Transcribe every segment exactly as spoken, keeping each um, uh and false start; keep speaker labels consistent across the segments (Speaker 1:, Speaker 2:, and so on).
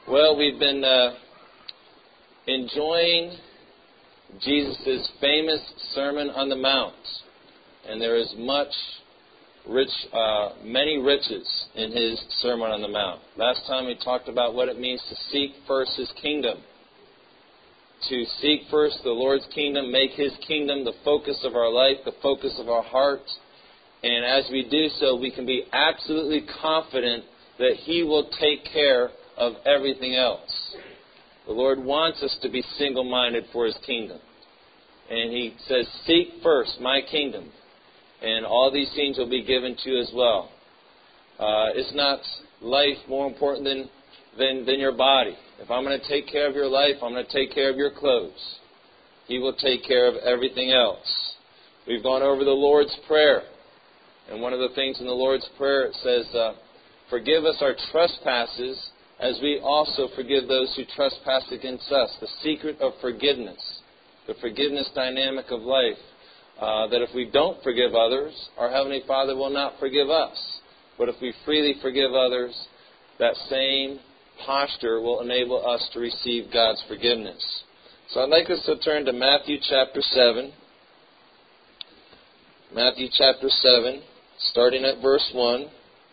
Speaker 1: Well, we've been uh, enjoying Jesus' famous Sermon on the Mount, and there is much rich, uh, many riches in his Sermon on the Mount. Last time we talked about what it means to seek first his kingdom, to seek first the Lord's kingdom, make his kingdom the focus of our life, the focus of our heart, and as we do so, we can be absolutely confident that he will take care of everything else. The Lord wants us to be single-minded for his kingdom. And he says, seek first my kingdom, and all these things will be given to you as well. Uh, is not life more important than, than, than your body? If I'm going to take care of your life, I'm going to take care of your clothes. He will take care of everything else. We've gone over the Lord's Prayer. And one of the things in the Lord's Prayer, it says, uh, forgive us our trespasses as we also forgive those who trespass against us. The secret of forgiveness, the forgiveness dynamic of life, uh, that if we don't forgive others, our Heavenly Father will not forgive us. But if we freely forgive others, that same posture will enable us to receive God's forgiveness. So I'd like us to turn to Matthew chapter seven. Matthew chapter seven, starting at verse one.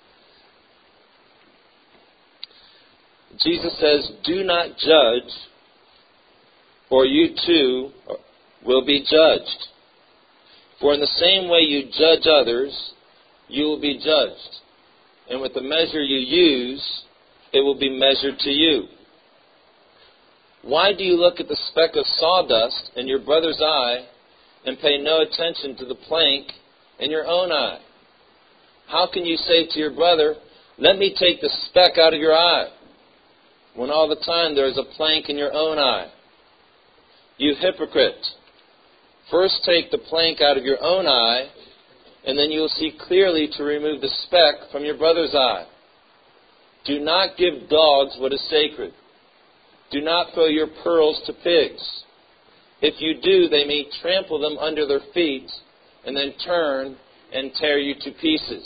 Speaker 1: Jesus says, do not judge, or you too will be judged. For in the same way you judge others, you will be judged. And with the measure you use, it will be measured to you. Why do you look at the speck of sawdust in your brother's eye and pay no attention to the plank in your own eye? How can you say to your brother, let me take the speck out of your eye, when all the time there is a plank in your own eye? You hypocrite! First take the plank out of your own eye, and then you will see clearly to remove the speck from your brother's eye. Do not give dogs what is sacred. Do not throw your pearls to pigs. If you do, they may trample them under their feet, and then turn and tear you to pieces.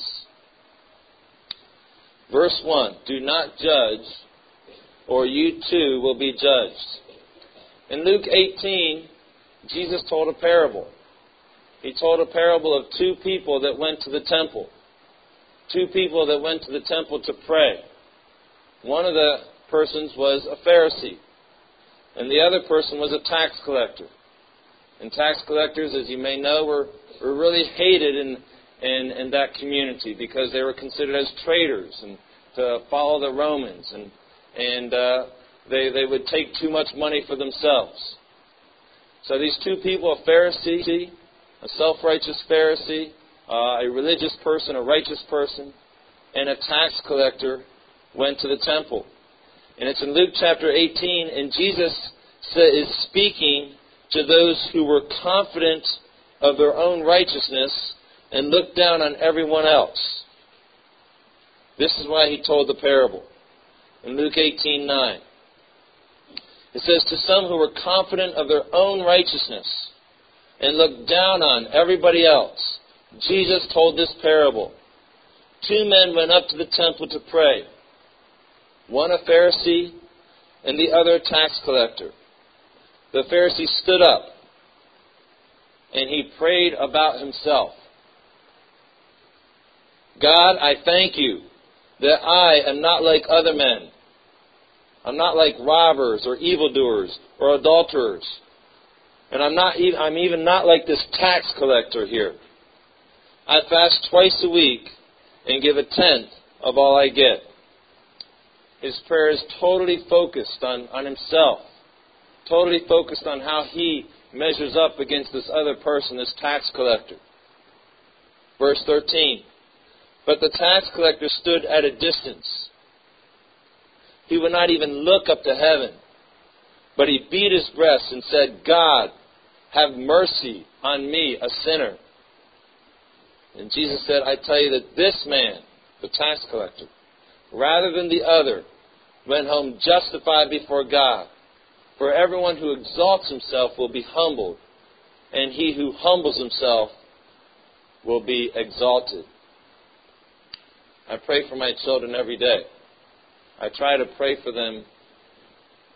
Speaker 1: Verse one, do not judge, or you too will be judged. In Luke eighteen, Jesus told a parable. He told a parable of two people that went to the temple. Two people that went to the temple to pray. One of the persons was a Pharisee, and the other person was a tax collector. And tax collectors, as you may know, were, were really hated in, in, in that community because they were considered as traitors and to follow the Romans, and and uh, they, they would take too much money for themselves. So these two people, a Pharisee, a self-righteous Pharisee, uh, a religious person, a righteous person, and a tax collector, went to the temple. And it's in Luke chapter eighteen, and Jesus is speaking to those who were confident of their own righteousness and looked down on everyone else. This is why he told the parable. In Luke eighteen nine, it says, to some who were confident of their own righteousness and looked down on everybody else, Jesus told this parable. Two men went up to the temple to pray, one a Pharisee and the other a tax collector. The Pharisee stood up and he prayed about himself. God, I thank you that I am not like other men. I'm not like robbers or evildoers or adulterers. And I'm not even, I'm even not like this tax collector here. I fast twice a week and give a tenth of all I get. His prayer is totally focused on, on himself. Totally focused on how he measures up against this other person, this tax collector. Verse thirteen. But the tax collector stood at a distance. He would not even look up to heaven, but he beat his breast and said, God, have mercy on me, a sinner. And Jesus said, I tell you that this man, the tax collector, rather than the other, went home justified before God. For everyone who exalts himself will be humbled, and he who humbles himself will be exalted. I pray for my children every day. I try to pray for them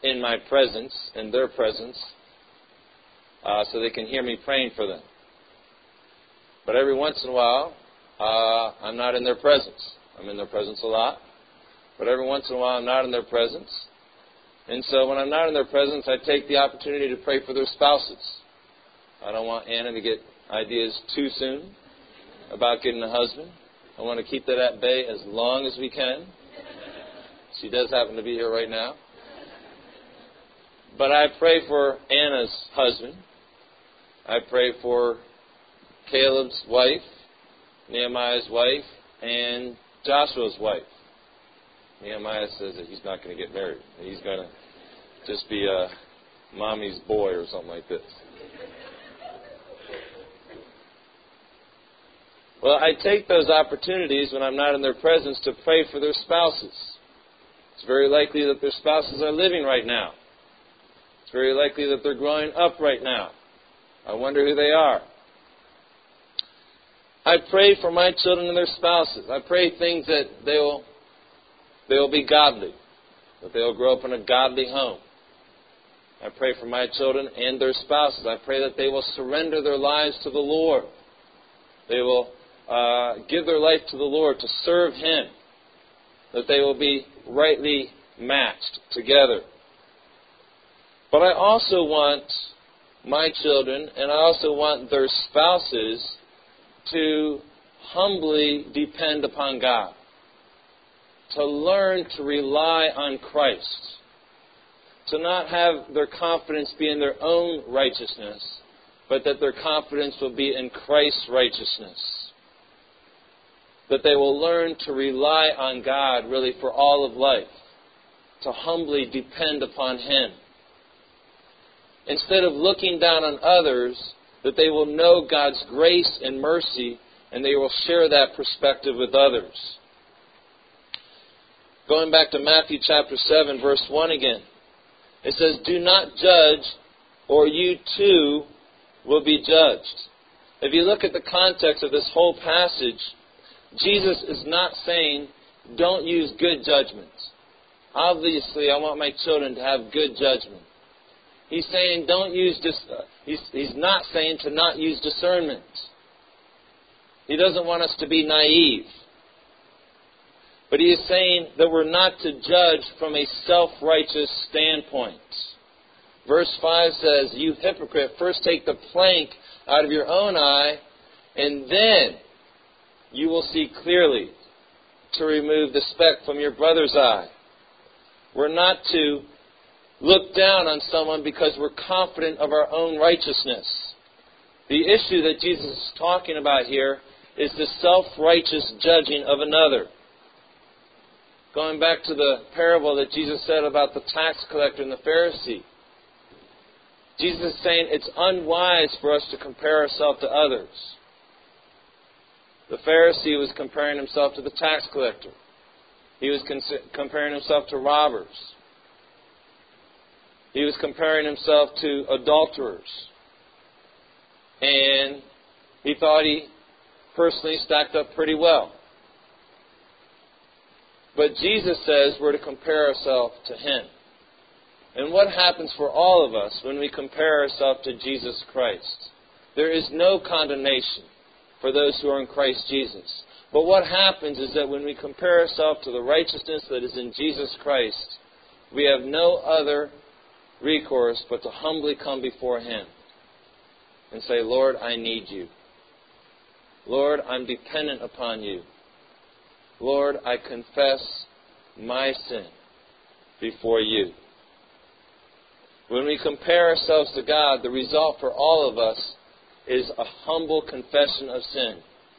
Speaker 1: in my presence, in their presence, uh, so they can hear me praying for them. But every once in a while, uh, I'm not in their presence. I'm in their presence a lot, but every once in a while I'm not in their presence. And so when I'm not in their presence, I take the opportunity to pray for their spouses. I don't want Anna to get ideas too soon about getting a husband. I want to keep that at bay as long as we can. She does happen to be here right now. But I pray for Anna's husband. I pray for Caleb's wife, Nehemiah's wife, and Joshua's wife. Nehemiah says that he's not going to get married. He's going to just be a mommy's boy or something like this. Well, I take those opportunities when I'm not in their presence to pray for their spouses. It's very likely that their spouses are living right now. It's very likely that they're growing up right now. I wonder who they are. I pray for my children and their spouses. I pray things that they will, they will be godly, that they will grow up in a godly home. I pray for my children and their spouses. I pray that they will surrender their lives to the Lord. They will uh, give their life to the Lord to serve Him. That they will be rightly matched together. But I also want my children and I also want their spouses to humbly depend upon God. To learn to rely on Christ. To not have their confidence be in their own righteousness, but that their confidence will be in Christ's righteousness. That they will learn to rely on God really for all of life. To humbly depend upon Him. Instead of looking down on others, that they will know God's grace and mercy, and they will share that perspective with others. Going back to Matthew chapter seven, verse one again. It says, "Do not judge, or you too will be judged." If you look at the context of this whole passage, Jesus is not saying, don't use good judgment. Obviously, I want my children to have good judgment. He's saying don't use dis- he's, he's not saying to not use discernment. He doesn't want us to be naive. But he is saying that we're not to judge from a self-righteous standpoint. Verse five says, "You hypocrite, first take the plank out of your own eye, and then you will see clearly to remove the speck from your brother's eye." We're not to look down on someone because we're confident of our own righteousness. The issue that Jesus is talking about here is the self-righteous judging of another. Going back to the parable that Jesus said about the tax collector and the Pharisee. Jesus is saying it's unwise for us to compare ourselves to others. The Pharisee was comparing himself to the tax collector. He was comparing himself to robbers. He was comparing himself to adulterers. And he thought he personally stacked up pretty well. But Jesus says we're to compare ourselves to Him. And what happens for all of us when we compare ourselves to Jesus Christ? There is no condemnation for those who are in Christ Jesus. But what happens is that when we compare ourselves to the righteousness that is in Jesus Christ, we have no other recourse but to humbly come before Him and say, "Lord, I need You. Lord, I'm dependent upon You. Lord, I confess my sin before You." When we compare ourselves to God, the result for all of us is a humble confession of sin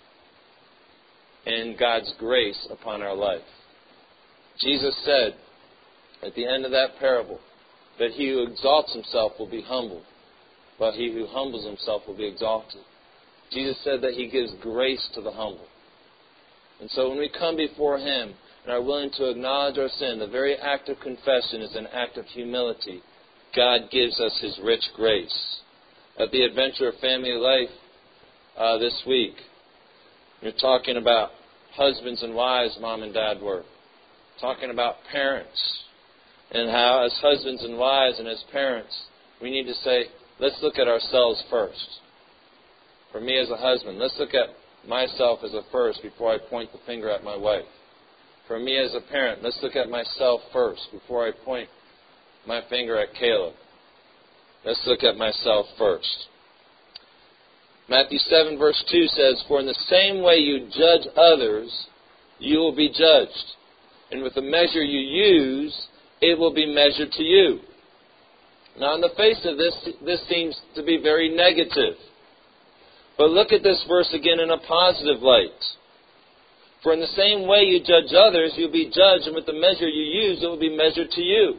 Speaker 1: and God's grace upon our life. Jesus said at the end of that parable that he who exalts himself will be humbled, but he who humbles himself will be exalted. Jesus said that He gives grace to the humble. And so when we come before Him and are willing to acknowledge our sin, the very act of confession is an act of humility. God gives us His rich grace. At the Adventure of Family Life uh, this week, we're talking about husbands and wives, Mom and Dad were. Talking about parents. and how as husbands and wives and as parents, we need to say, let's look at ourselves first. For me as a husband, let's look at myself as a first before I point the finger at my wife. For me as a parent, let's look at myself first before I point my finger at Caleb. Let's look at myself first. Matthew seven verse two says, for in the same way you judge others, you will be judged. And with the measure you use, it will be measured to you. Now, on the face of this, this seems to be very negative. But look at this verse again in a positive light. For in the same way you judge others, you'll be judged, and with the measure you use, it will be measured to you.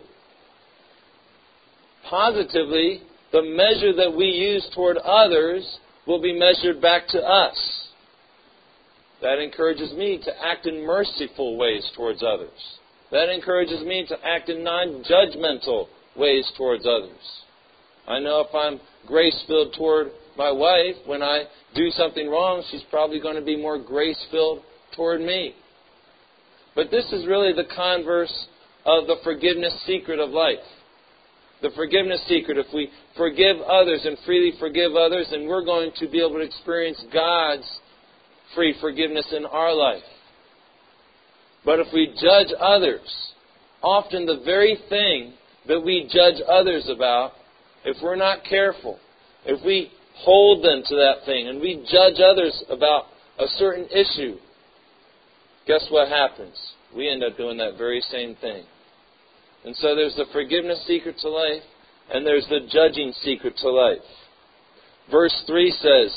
Speaker 1: Positively, the measure that we use toward others will be measured back to us. That encourages me to act in merciful ways towards others. That encourages me to act in non-judgmental ways towards others. I know if I'm grace-filled toward my wife, when I do something wrong, she's probably going to be more grace-filled toward me. But this is really the converse of the forgiveness secret of life. The forgiveness secret, if we forgive others and freely forgive others, then we're going to be able to experience God's free forgiveness in our life. But if we judge others, often the very thing that we judge others about, if we're not careful, if we hold them to that thing and we judge others about a certain issue, guess what happens? We end up doing that very same thing. And so there's the forgiveness secret to life, and there's the judging secret to life. Verse three says,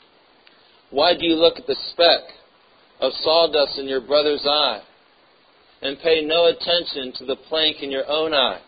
Speaker 1: why do you look at the speck of sawdust in your brother's eye and pay no attention to the plank in your own eye?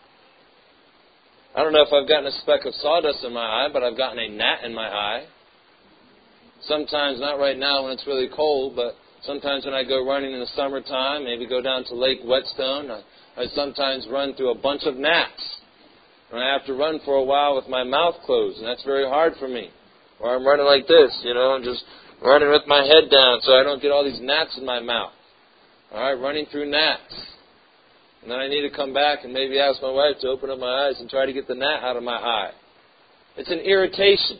Speaker 1: I don't know if I've gotten a speck of sawdust in my eye, but I've gotten a gnat in my eye. Sometimes, not right now when it's really cold, but sometimes when I go running in the summertime, maybe go down to Lake Whetstone, I, I sometimes run through a bunch of gnats. And I have to run for a while with my mouth closed, and that's very hard for me. Or I'm running like this, you know, I'm just running with my head down so I don't get all these gnats in my mouth. All right, running through gnats. And then I need to come back and maybe ask my wife to open up my eyes and try to get the gnat out of my eye. It's an irritation.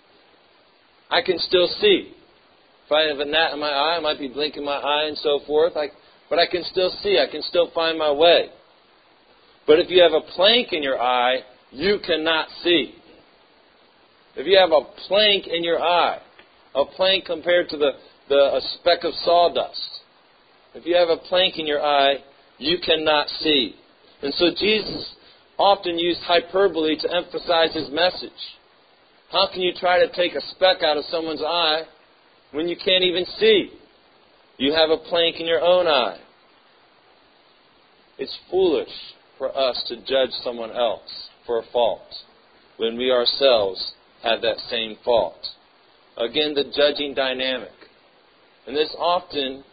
Speaker 1: I can still see. If I have a gnat in my eye, I might be blinking my eye and so forth. I, but I can still see. I can still find my way. But if you have a plank in your eye, you cannot see. If you have a plank in your eye, a plank compared to the, the a speck of sawdust, if you have a plank in your eye, you cannot see. And so Jesus often used hyperbole to emphasize his message. How can you try to take a speck out of someone's eye when you can't even see? You have a plank in your own eye. It's foolish for us to judge someone else for a fault when we ourselves have that same fault. Again, the judging dynamic. And this often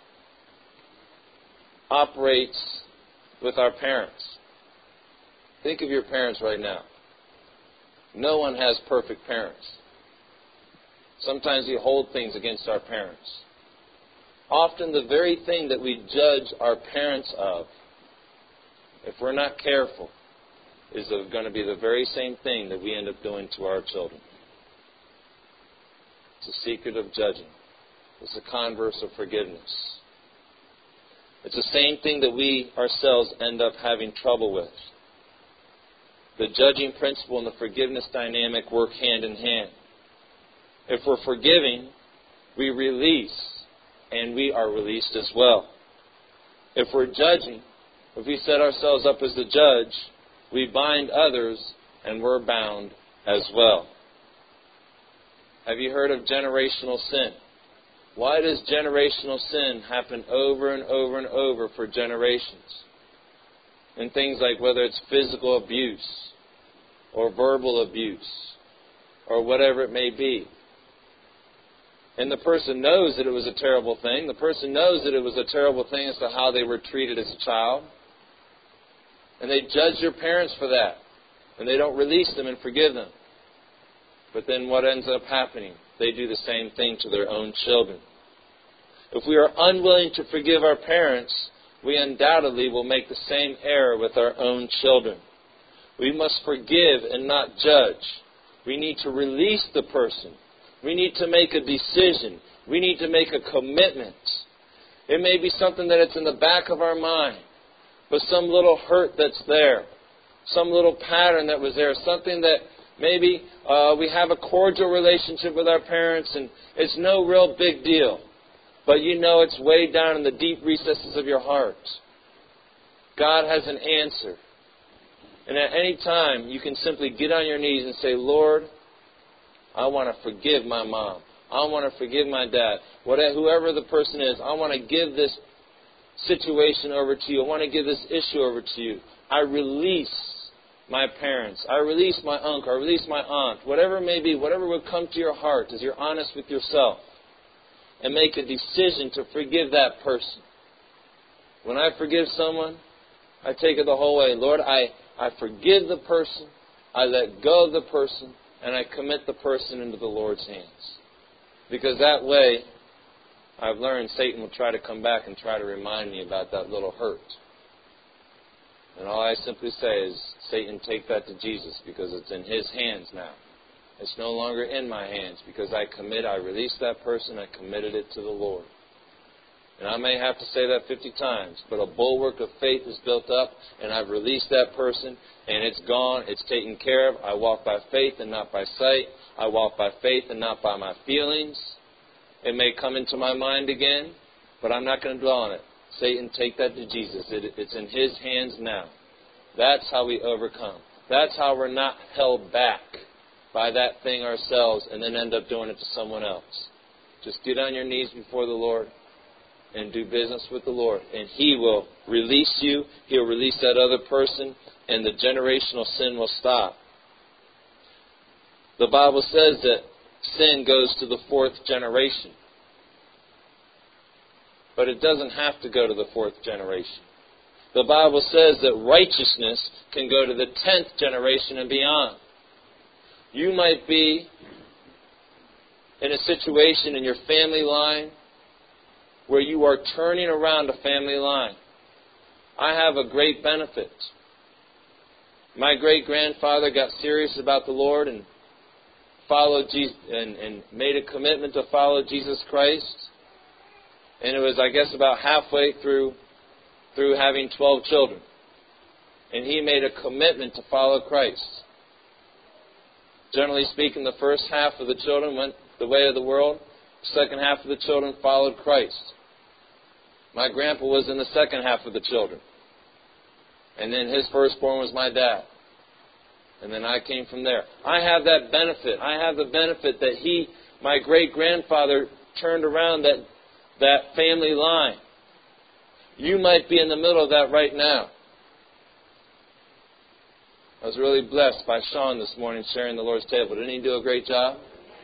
Speaker 1: operates with our parents. Think of your parents right now. No one has perfect parents. Sometimes we hold things against our parents. Often the very thing that we judge our parents of, if we're not careful, is going to be the very same thing that we end up doing to our children. It's a secret of judging. It's a converse of forgiveness. It's the same thing that we ourselves end up having trouble with. The judging principle and the forgiveness dynamic work hand in hand. If we're forgiving, we release, and we are released as well. If we're judging, if we set ourselves up as the judge, we bind others, and we're bound as well. Have you heard of generational sin? Why does generational sin happen over and over and over for generations? And things like whether it's physical abuse or verbal abuse or whatever it may be. And the person knows that it was a terrible thing. The person knows that it was a terrible thing as to how they were treated as a child. And they judge their parents for that. And they don't release them and forgive them. But then what ends up happening? They do the same thing to their own children. If we are unwilling to forgive our parents, we undoubtedly will make the same error with our own children. We must forgive and not judge. We need to release the person. We need to make a decision. We need to make a commitment. It may be something that it's in the back of our mind, but some little hurt that's there, some little pattern that was there, something that maybe uh, we have a cordial relationship with our parents and it's no real big deal, but you know it's way down in the deep recesses of your heart. God has an answer. And at any time, you can simply get on your knees and say, Lord, I want to forgive my mom. I want to forgive my dad. Whatever, whoever the person is, I want to give this situation over to you. I want to give this issue over to you. I release my parents. I release my uncle. I release my aunt. Whatever it may be, whatever would come to your heart as you're honest with yourself. And make a decision to forgive that person. When I forgive someone, I take it the whole way. Lord, I, I forgive the person. I let go of the person. And I commit the person into the Lord's hands. Because that way, I've learned Satan will try to come back and try to remind me about that little hurt. And all I simply say is, Satan, take that to Jesus because it's in His hands now. It's no longer in my hands because I commit, I released that person, I committed it to the Lord. And I may have to say that fifty times, but a bulwark of faith is built up, and I've released that person, and it's gone, it's taken care of. I walk by faith and not by sight. I walk by faith and not by my feelings. It may come into my mind again, but I'm not going to dwell on it. Satan, take that to Jesus. It, it's in His hands now. That's how we overcome. That's how we're not held back by that thing ourselves and then end up doing it to someone else. Just get on your knees before the Lord and do business with the Lord. And He will release you. He'll release that other person, and the generational sin will stop. The Bible says that sin goes to the fourth generation. But it doesn't have to go to the fourth generation. The Bible says that righteousness can go to the tenth generation and beyond. You might be in a situation in your family line where you are turning around a family line. I have a great benefit. My great-grandfather got serious about the Lord and followed Jesus and, and made a commitment to follow Jesus Christ. And it was, I guess, about halfway through through having twelve children. And he made a commitment to follow Christ. Generally speaking, the first half of the children went the way of the world. The second half of the children followed Christ. My grandpa was in the second half of the children. And then his firstborn was my dad. And then I came from there. I have that benefit. I have the benefit that he, my great-grandfather, turned around that, that family line. You might be in the middle of that right now. I was really blessed by Sean this morning sharing the Lord's table. Didn't he do a great job?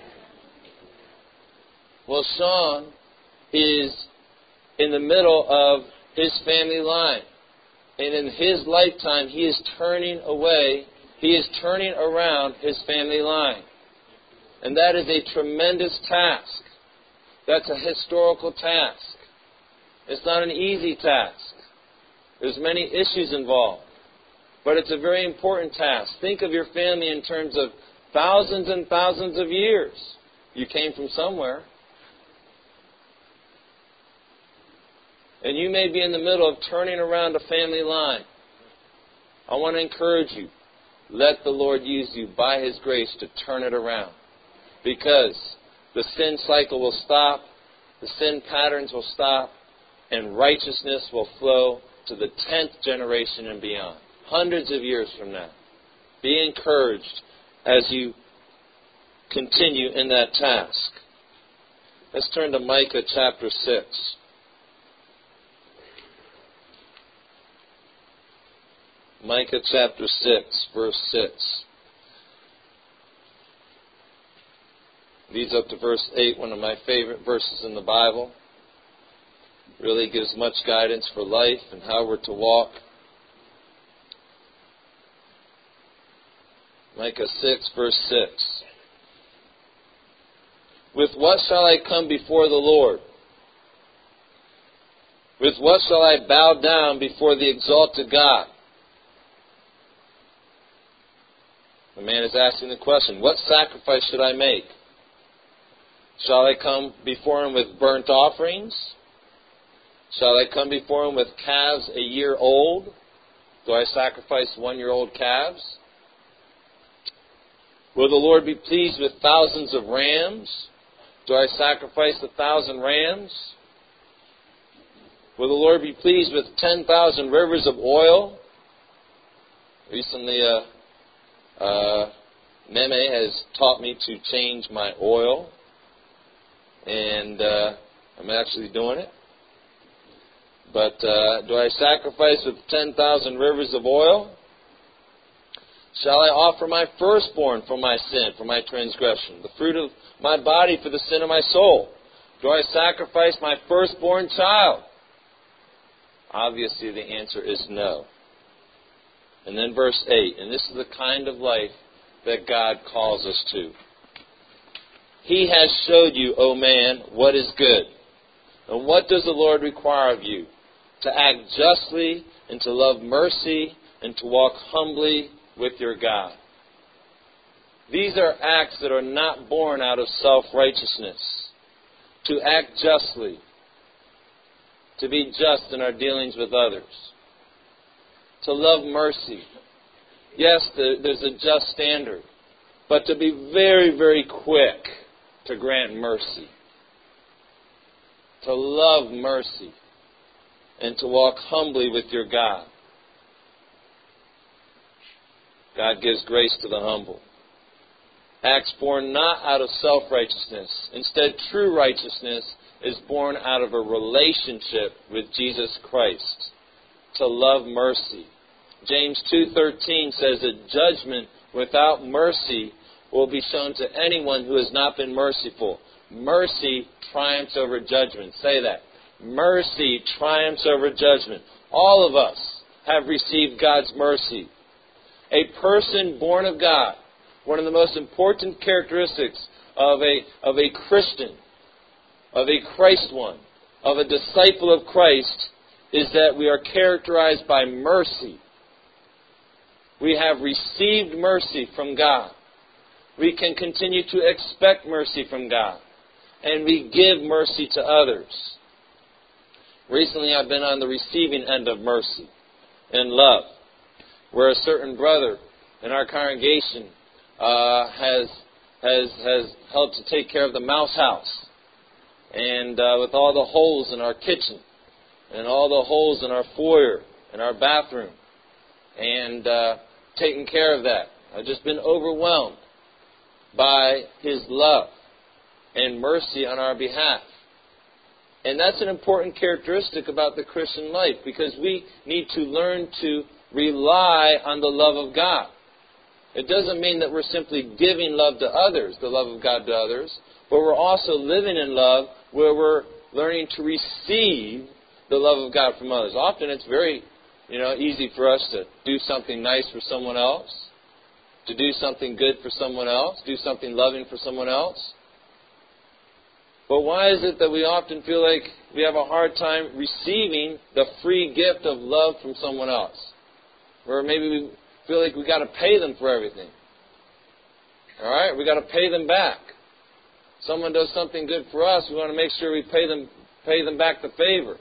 Speaker 1: Well, Sean is in the middle of his family line. And in his lifetime, he is turning away, he is turning around his family line. And that is a tremendous task. That's a historical task. It's not an easy task. There's many issues involved. But it's a very important task. Think of your family in terms of thousands and thousands of years. You came from somewhere. And you may be in the middle of turning around a family line. I want to encourage you. Let the Lord use you by His grace to turn it around. Because the sin cycle will stop, the sin patterns will stop, and righteousness will flow to the tenth generation and beyond. Hundreds of years from now. Be encouraged as you continue in that task. Let's turn to Micah chapter six. Micah chapter six, verse six. Leads up to verse eight, one of my favorite verses in the Bible. Really gives much guidance for life and how we're to walk. Micah six, verse six. With what shall I come before the Lord? With what shall I bow down before the exalted God? The man is asking the question, what sacrifice should I make? Shall I come before him with burnt offerings? Shall I come before him with calves a year old? Do I sacrifice one-year-old calves? Will the Lord be pleased with thousands of rams? Do I sacrifice a thousand rams? Will the Lord be pleased with ten thousand rivers of oil? Recently, uh, uh, Meme has taught me to change my oil, and uh, I'm actually doing it. But uh, do I sacrifice with ten thousand rivers of oil? Shall I offer my firstborn for my sin, for my transgression, the fruit of my body for the sin of my soul? Do I sacrifice my firstborn child? Obviously, the answer is no. And then verse eight, and this is the kind of life that God calls us to. He has showed you, O man, what is good. And what does the Lord require of you? To act justly, and to love mercy, and to walk humbly with your God. These are acts that are not born out of self-righteousness. To act justly, to be just in our dealings with others, to love mercy. Yes, there's a just standard, but to be very, very quick to grant mercy, to love mercy, and to walk humbly with your God. God gives grace to the humble. Acts born not out of self-righteousness. Instead, true righteousness is born out of a relationship with Jesus Christ. To love mercy. James two thirteen says that judgment without mercy will be shown to anyone who has not been merciful. Mercy triumphs over judgment. Say that. Mercy triumphs over judgment. All of us have received God's mercy. A person born of God, one of the most important characteristics of a, of a Christian, of a Christ one, of a disciple of Christ, is that we are characterized by mercy. We have received mercy from God. We can continue to expect mercy from God. And we give mercy to others. Recently I've been on the receiving end of mercy and love, where a certain brother in our congregation uh, has has has helped to take care of the mouse house, and uh, with all the holes in our kitchen, and all the holes in our foyer, and our bathroom, and uh, taking care of that. I've just been overwhelmed by his love and mercy on our behalf. And that's an important characteristic about the Christian life, because we need to learn to rely on the love of God. It doesn't mean that we're simply giving love to others, the love of God to others, but we're also living in love where we're learning to receive the love of God from others. Often it's very, you know, easy for us to do something nice for someone else, to do something good for someone else, do something loving for someone else. But why is it that we often feel like we have a hard time receiving the free gift of love from someone else? Or maybe we feel like we've got to pay them for everything. All right? We've got to pay them back. Someone does something good for us, we want to make sure we pay them, pay them back the favor.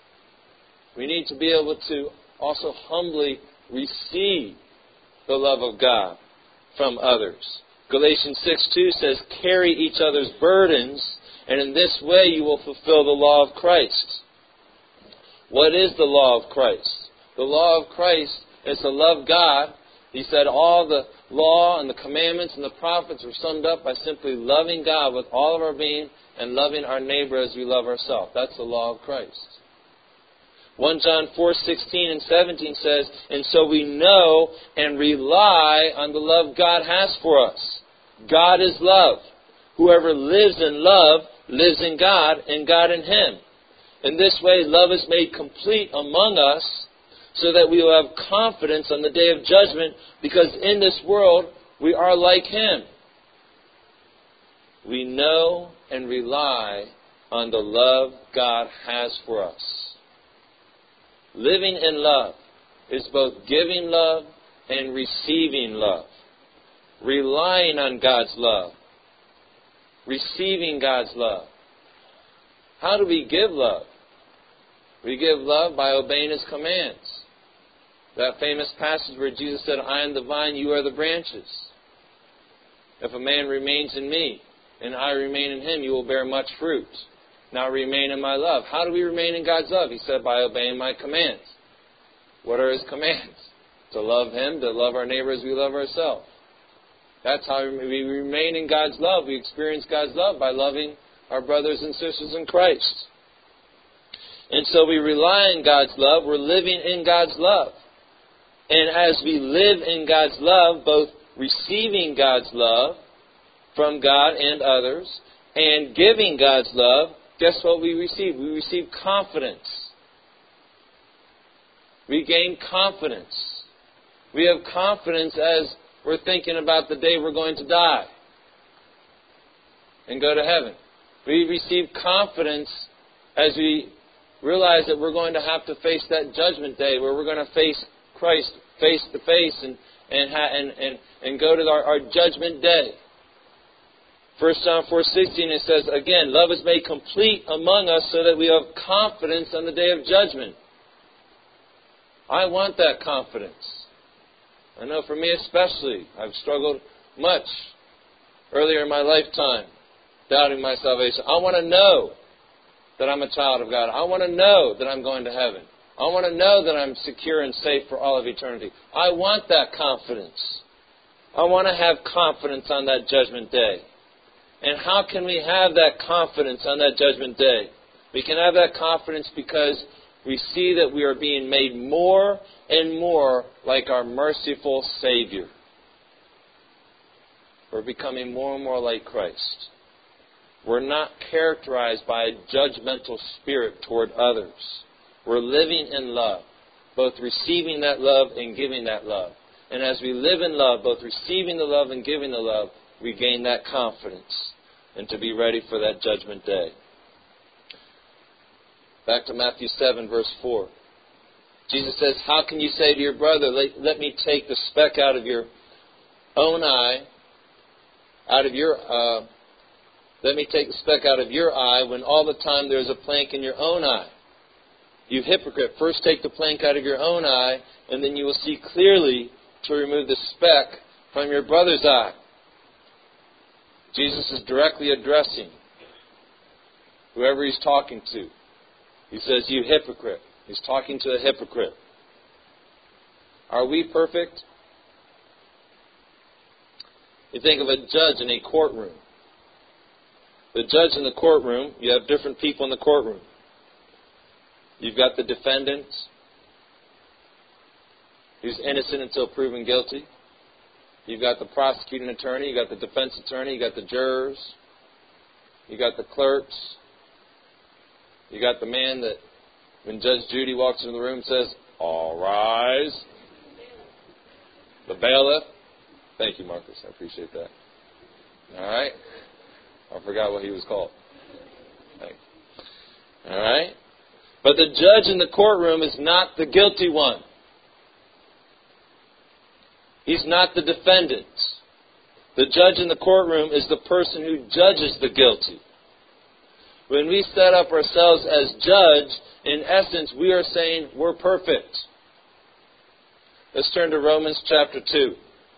Speaker 1: We need to be able to also humbly receive the love of God from others. Galatians six two says, carry each other's burdens, and in this way you will fulfill the law of Christ. What is the law of Christ? The law of Christ is to love God. He said all the law and the commandments and the prophets are summed up by simply loving God with all of our being and loving our neighbor as we love ourselves. That's the law of Christ. First John four sixteen and seventeen says, and so we know and rely on the love God has for us. God is love. Whoever lives in love lives in God and God in him. In this way, love is made complete among us so that we will have confidence on the day of judgment, because in this world we are like him. We know and rely on the love God has for us. Living in love is both giving love and receiving love. Relying on God's love. Receiving God's love. How do we give love? We give love by obeying His commands. That famous passage where Jesus said, I am the vine, you are the branches. If a man remains in me, and I remain in him, you will bear much fruit. Now remain in my love. How do we remain in God's love? He said, by obeying my commands. What are His commands? To love Him, to love our neighbor as we love ourselves. That's how we remain in God's love. We experience God's love by loving our brothers and sisters in Christ. And so we rely on God's love. We're living in God's love. And as we live in God's love, both receiving God's love from God and others, and giving God's love, guess what we receive? We receive confidence. We gain confidence. We have confidence as we're thinking about the day we're going to die and go to heaven. We receive confidence as we realize that we're going to have to face that judgment day where we're going to face Christ face to face and and ha- and, and and go to our, our judgment day. First John four sixteen, it says, again, love is made complete among us so that we have confidence on the day of judgment. I want that confidence. I know for me especially, I've struggled much earlier in my lifetime, doubting my salvation. I want to know that I'm a child of God. I want to know that I'm going to heaven. I want to know that I'm secure and safe for all of eternity. I want that confidence. I want to have confidence on that judgment day. And how can we have that confidence on that judgment day? We can have that confidence because we see that we are being made more and more like our merciful Savior. We're becoming more and more like Christ. We're not characterized by a judgmental spirit toward others. We're living in love, both receiving that love and giving that love. And as we live in love, both receiving the love and giving the love, we gain that confidence and to be ready for that judgment day. Back to Matthew seven, verse four. Jesus says, how can you say to your brother, let, let me take the speck out of your own eye, out of your, uh, let me take the speck out of your eye when all the time there's a plank in your own eye? You hypocrite, first take the plank out of your own eye, and then you will see clearly to remove the speck from your brother's eye. Jesus is directly addressing whoever He's talking to. He says, you hypocrite. He's talking to a hypocrite. Are we perfect? You think of a judge in a courtroom. The judge in the courtroom, you have different people in the courtroom. You've got the defendant, who's innocent until proven guilty. You've got the prosecuting attorney. You've got the defense attorney. You've got the jurors. You've got the clerks. You've got the man that, when Judge Judy walks into the room, says, all rise. The bailiff. Thank you, Marcus. I appreciate that. All right. I forgot what he was called. Thanks. All right. But the judge in the courtroom is not the guilty one. He's not the defendant. The judge in the courtroom is the person who judges the guilty. When we set up ourselves as judge, in essence, we are saying we're perfect. Let's turn to Romans chapter two.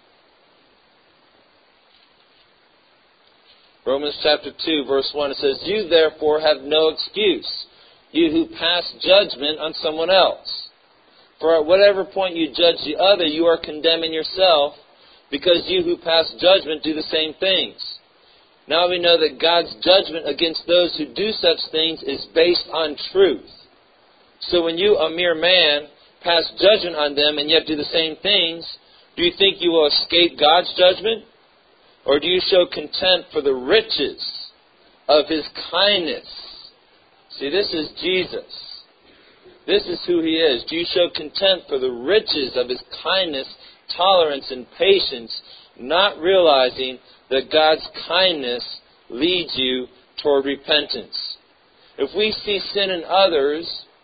Speaker 1: Romans chapter two, verse one, it says, you therefore have no excuse, you who pass judgment on someone else. For at whatever point you judge the other, you are condemning yourself, because you who pass judgment do the same things. Now we know that God's judgment against those who do such things is based on truth. So when you, a mere man, pass judgment on them and yet do the same things, do you think you will escape God's judgment? Or do you show contempt for the riches of His kindness? See, this is Jesus. This is who He is. Do you show contempt for the riches of His kindness, tolerance, and patience, not realizing that God's kindness leads you toward repentance? If we see sin in others,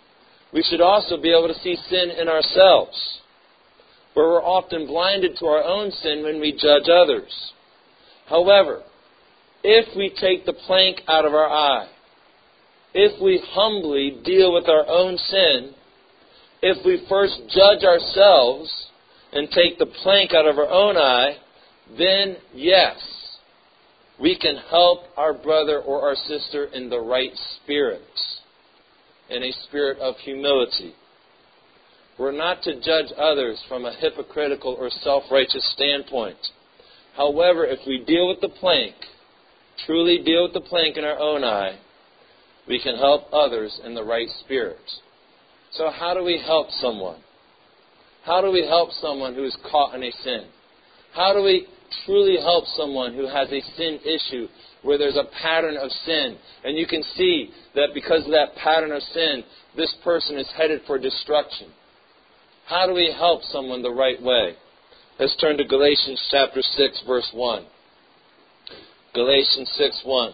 Speaker 1: we should also be able to see sin in ourselves, where we're often blinded to our own sin when we judge others. However, if we take the plank out of our eye, if we humbly deal with our own sin, if we first judge ourselves and take the plank out of our own eye, then yes, we can help our brother or our sister in the right spirit, in a spirit of humility. We're not to judge others from a hypocritical or self-righteous standpoint. However, if we deal with the plank, truly deal with the plank in our own eye, we can help others in the right spirit. So how do we help someone? How do we help someone who is caught in a sin? How do we truly help someone who has a sin issue where there's a pattern of sin, and you can see that because of that pattern of sin, this person is headed for destruction? How do we help someone the right way? Let's turn to Galatians chapter six, verse one. Galatians six, one.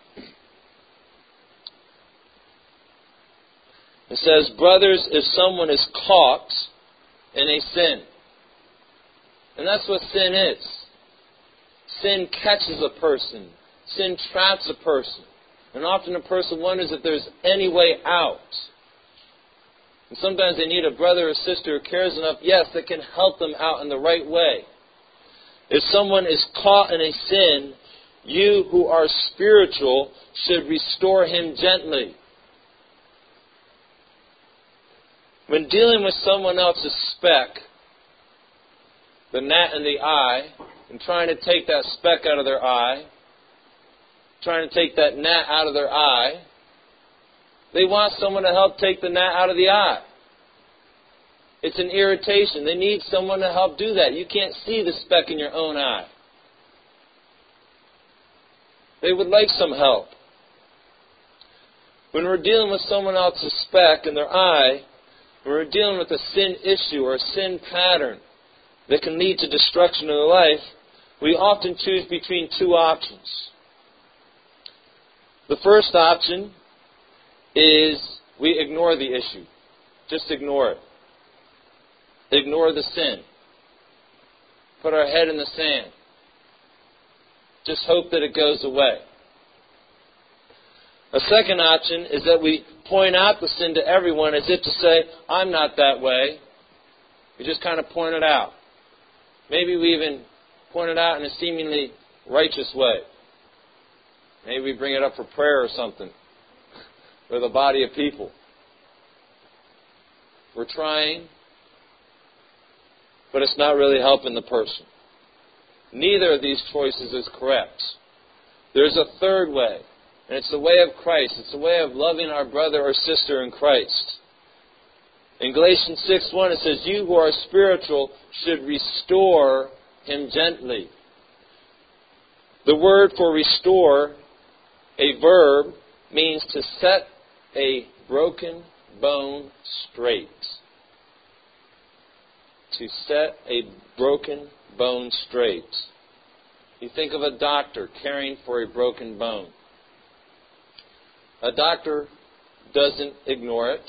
Speaker 1: It says, brothers, if someone is caught in a sin, and that's what sin is. Sin catches a person. Sin traps a person. And often a person wonders if there's any way out. And sometimes they need a brother or sister who cares enough, yes, that can help them out in the right way. If someone is caught in a sin, you who are spiritual should restore him gently. When dealing with someone else's speck, the gnat in the eye, and trying to take that speck out of their eye, trying to take that gnat out of their eye, they want someone to help take the gnat out of the eye. It's an irritation. They need someone to help do that. You can't see the speck in your own eye. They would like some help. When we're dealing with someone else's speck in their eye, when we're dealing with a sin issue or a sin pattern that can lead to destruction in their life, we often choose between two options. The first option is we ignore the issue. Just ignore it. Ignore the sin. Put our head in the sand. Just hope that it goes away. A second option is that we point out the sin to everyone as if to say, I'm not that way. We just kind of point it out. Maybe we even point it out in a seemingly righteous way. Maybe we bring it up for prayer or something with a body of people. We're trying, but it's not really helping the person. Neither of these choices is correct. There's a third way, and it's the way of Christ. It's the way of loving our brother or sister in Christ. In Galatians six one, it says, you who are spiritual should restore him gently. The word for restore, a verb, means to set a broken bone straight. To set a broken bone straight. You think of a doctor caring for a broken bone. A doctor doesn't ignore it.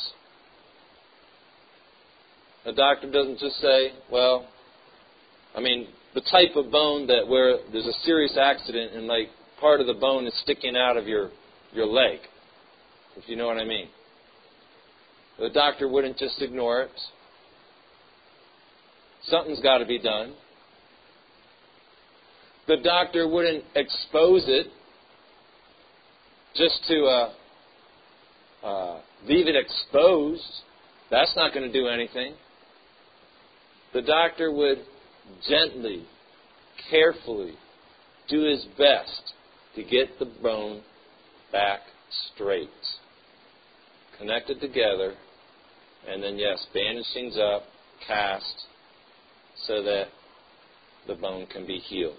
Speaker 1: A doctor doesn't just say, well, I mean, the type of bone that where there's a serious accident and like part of the bone is sticking out of your, your leg, if you know what I mean. The doctor wouldn't just ignore it. Something's got to be done. The doctor wouldn't expose it just to uh, uh, leave it exposed. That's not going to do anything. The doctor would gently, carefully do his best to get the bone back straight. Connected together, and then, yes, bandage things up, cast, so that the bone can be healed.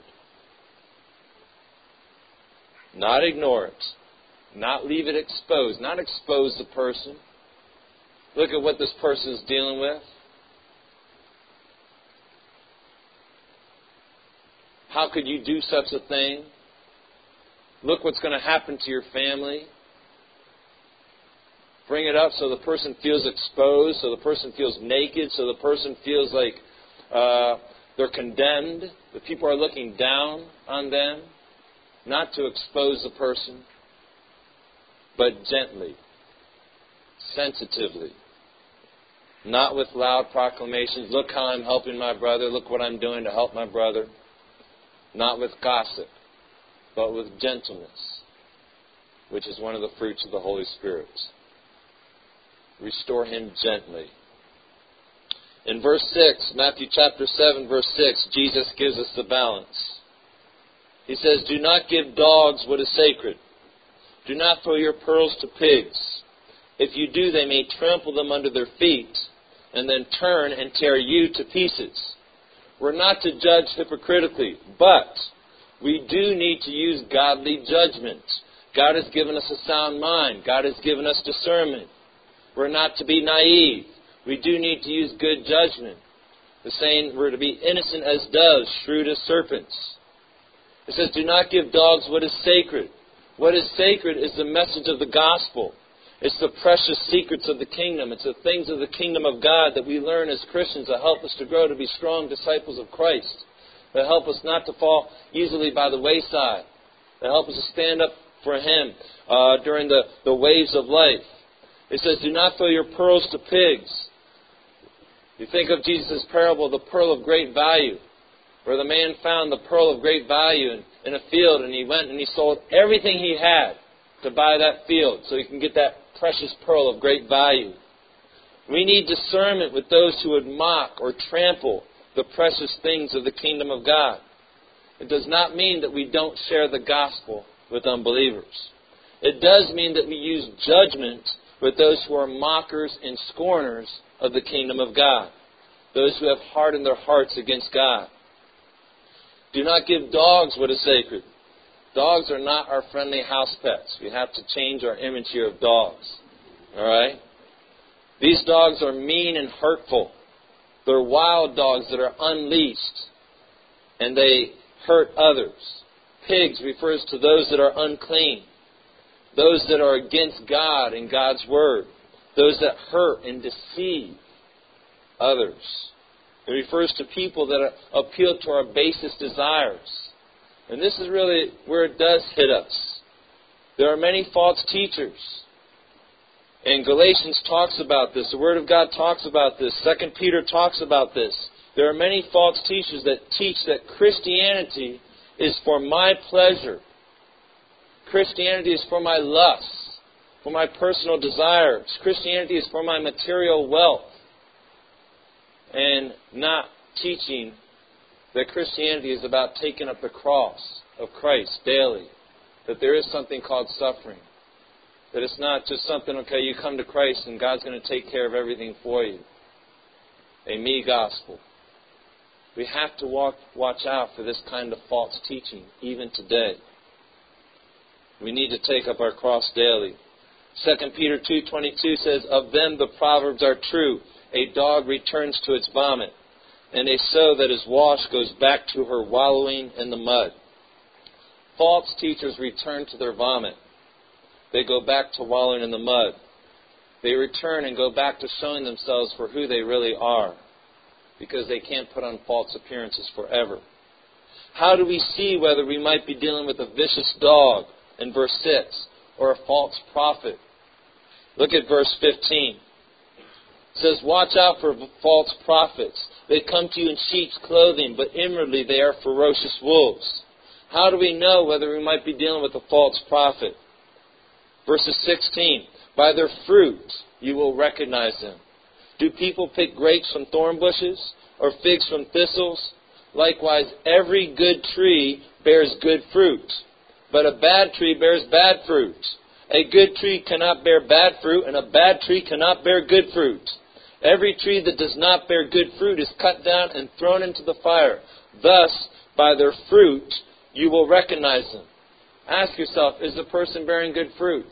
Speaker 1: Not ignore it. Not leave it exposed. Not expose the person. Look at what this person is dealing with. How could you do such a thing? Look what's going to happen to your family. bring it up so the person feels exposed, so the person feels naked, so the person feels like uh, they're condemned, that people are looking down on them. Not to expose the person, but gently, sensitively. Not with loud proclamations, look how I'm helping my brother, look what I'm doing to help my brother. Not with gossip, but with gentleness, which is one of the fruits of the Holy Spirit. Restore him gently. In verse six, Matthew chapter seven, verse six, Jesus gives us the balance. He says, do not give dogs what is sacred. Do not throw your pearls to pigs. If you do, they may trample them under their feet and then turn and tear you to pieces. We're not to judge hypocritically, but we do need to use godly judgment. God has given us a sound mind. God has given us discernment. We're not to be naive. We do need to use good judgment. The saying, we're to be innocent as doves, shrewd as serpents. It says, do not give dogs what is sacred. What is sacred is the message of the gospel. It's the precious secrets of the kingdom. It's the things of the kingdom of God that we learn as Christians that help us to grow to be strong disciples of Christ. That help us not to fall easily by the wayside. That help us to stand up for Him uh, during the, the waves of life. It says, do not throw your pearls to pigs. You think of Jesus' parable, the pearl of great value, where the man found the pearl of great value in, in a field, and he went and he sold everything he had to buy that field so he can get that precious pearl of great value. We need discernment with those who would mock or trample the precious things of the kingdom of God. It does not mean that we don't share the gospel with unbelievers. It does mean that we use judgment with those who are mockers and scorners of the kingdom of God, those who have hardened their hearts against God. Do not give dogs what is sacred. Dogs are not our friendly house pets. We have to change our image here of dogs. All right? These dogs are mean and hurtful. They're wild dogs that are unleashed, and they hurt others. Pigs refers to those that are unclean, those that are against God and God's word, those that hurt and deceive others. It refers to people that are, appeal to our basest desires. And this is really where it does hit us. There are many false teachers. And Galatians talks about this. The Word of God talks about this. Second Peter talks about this. There are many false teachers that teach that Christianity is for my pleasure. Christianity is for my lusts, for my personal desires. Christianity is for my material wealth. And not teaching that Christianity is about taking up the cross of Christ daily. That there is something called suffering. That it's not just something, okay, you come to Christ and God's going to take care of everything for you. A me gospel. We have to walk, watch out for this kind of false teaching, even today. We need to take up our cross daily. Second Peter two twenty-two says, of them the proverbs are true. A dog returns to its vomit, and a sow that is washed goes back to her wallowing in the mud. False teachers return to their vomit. They go back to wallowing in the mud. They return and go back to showing themselves for who they really are, because they can't put on false appearances forever. How do we see whether we might be dealing with a vicious dog in verse six or a false prophet? Look at verse fifteen. It says, watch out for false prophets. They come to you in sheep's clothing, but inwardly they are ferocious wolves. How do we know whether we might be dealing with a false prophet? Verses sixteen, by their fruit you will recognize them. Do people pick grapes from thorn bushes or figs from thistles? Likewise, every good tree bears good fruit, but a bad tree bears bad fruit. A good tree cannot bear bad fruit, and a bad tree cannot bear good fruit. Every tree that does not bear good fruit is cut down and thrown into the fire. Thus, by their fruit, you will recognize them. Ask yourself, is the person bearing good fruit?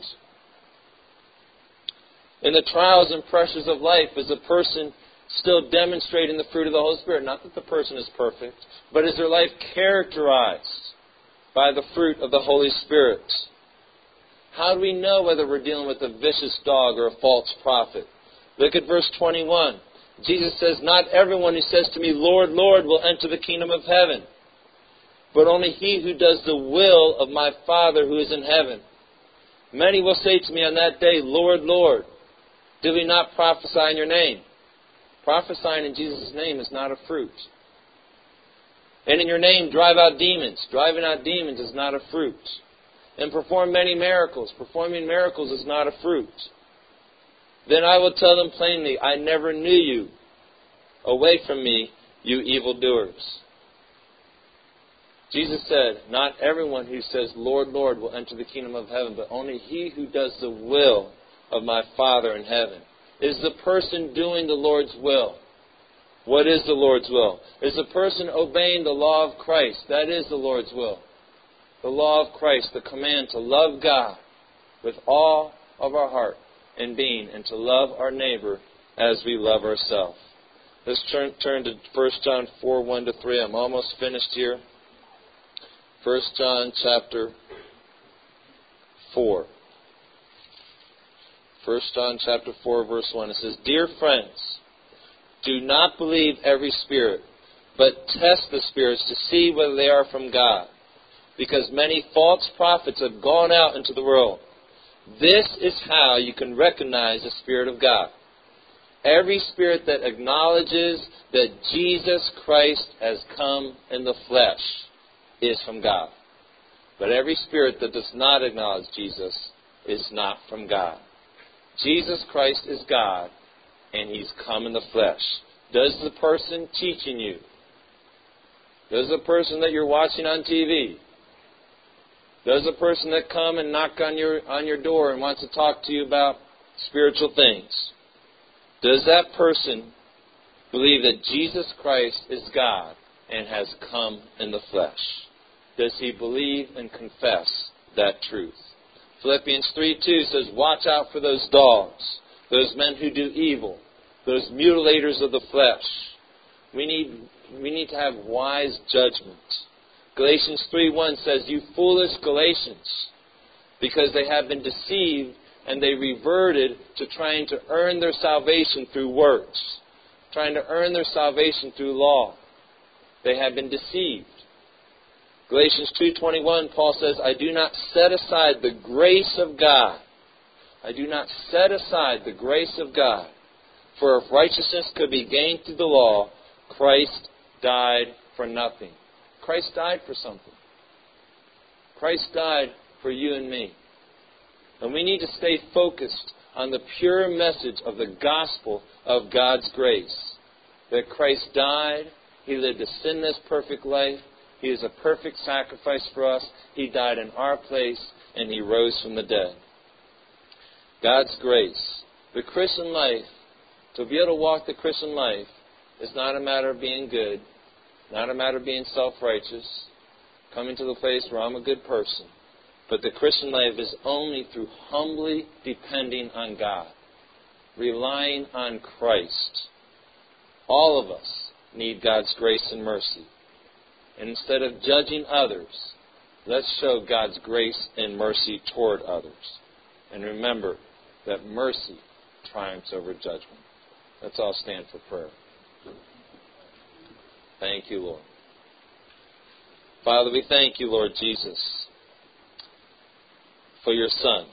Speaker 1: In the trials and pressures of life, is the person still demonstrating the fruit of the Holy Spirit? Not that the person is perfect, but is their life characterized by the fruit of the Holy Spirit? How do we know whether we're dealing with a vicious dog or a false prophet? Look at verse twenty-one. Jesus says, not everyone who says to me, Lord, Lord, will enter the kingdom of heaven, but only he who does the will of my Father who is in heaven. Many will say to me on that day, Lord, Lord, did we not prophesy in your name? Prophesying in Jesus' name is not a fruit. And in your name drive out demons. Driving out demons is not a fruit. And perform many miracles. Performing miracles is not a fruit. Then I will tell them plainly, I never knew you. Away from me, you evildoers. Jesus said, not everyone who says, Lord, Lord, will enter the kingdom of heaven, but only he who does the will of my Father in heaven. Is the person doing the Lord's will? What is the Lord's will? Is the person obeying the law of Christ? That is the Lord's will. The law of Christ, the command to love God with all of our heart and being, and to love our neighbor as we love ourselves. Let's turn, turn to First John four, one to three. I'm almost finished here. First John chapter four. First John chapter four, verse one. It says, Dear friends, do not believe every spirit, but test the spirits to see whether they are from God, because many false prophets have gone out into the world. This is how you can recognize the Spirit of God. Every spirit that acknowledges that Jesus Christ has come in the flesh is from God. But every spirit that does not acknowledge Jesus is not from God. Jesus Christ is God, and He's come in the flesh. Does the person teaching you, does the person that you're watching on T V, does the person that come and knock on your on your door and wants to talk to you about spiritual things, does that person believe that Jesus Christ is God and has come in the flesh? Does he believe and confess that truth? Philippians three two says, watch out for those dogs, those men who do evil, those mutilators of the flesh. We need, we need to have wise judgment. Galatians three one says, you foolish Galatians, because they have been deceived and they reverted to trying to earn their salvation through works, trying to earn their salvation through law. They have been deceived. Galatians two twenty-one, Paul says, I do not set aside the grace of God. I do not set aside the grace of God. For if righteousness could be gained through the law, Christ died for nothing. Christ died for something. Christ died for you and me. And we need to stay focused on the pure message of the gospel of God's grace. That Christ died, He lived a sinless, perfect life. He is a perfect sacrifice for us. He died in our place, and He rose from the dead. God's grace. The Christian life, to be able to walk the Christian life, is not a matter of being good, not a matter of being self-righteous, coming to the place where I'm a good person. But the Christian life is only through humbly depending on God, relying on Christ. All of us need God's grace and mercy. And instead of judging others, let's show God's grace and mercy toward others. And remember that mercy triumphs over judgment. Let's all stand for prayer. Thank you, Lord. Father, we thank you, Lord Jesus, for your Son.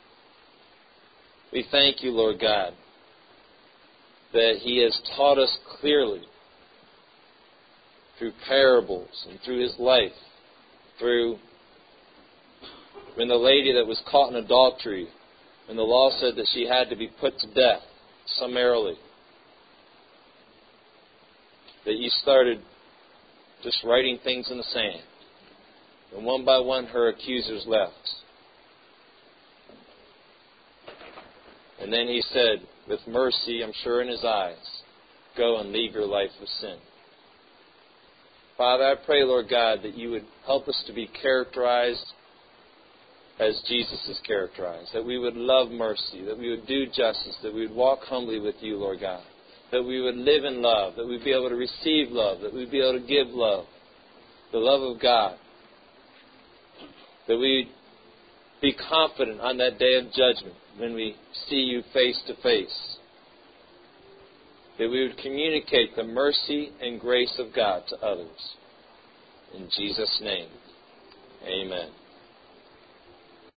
Speaker 1: We thank you, Lord God, that He has taught us clearly through parables and through His life, through when the lady that was caught in adultery, and the law said that she had to be put to death summarily, that you started just writing things in the sand. And one by one her accusers left. And then He said, with mercy, I'm sure in His eyes, go and leave your life of sin. Father, I pray, Lord God, that you would help us to be characterized as Jesus is characterized, that we would love mercy, that we would do justice, that we would walk humbly with you, Lord God, that we would live in love, that we'd be able to receive love, that we'd be able to give love, the love of God, that we be confident on that day of judgment when we see you face to face. That we would communicate the mercy and grace of God to others. In Jesus' name, amen.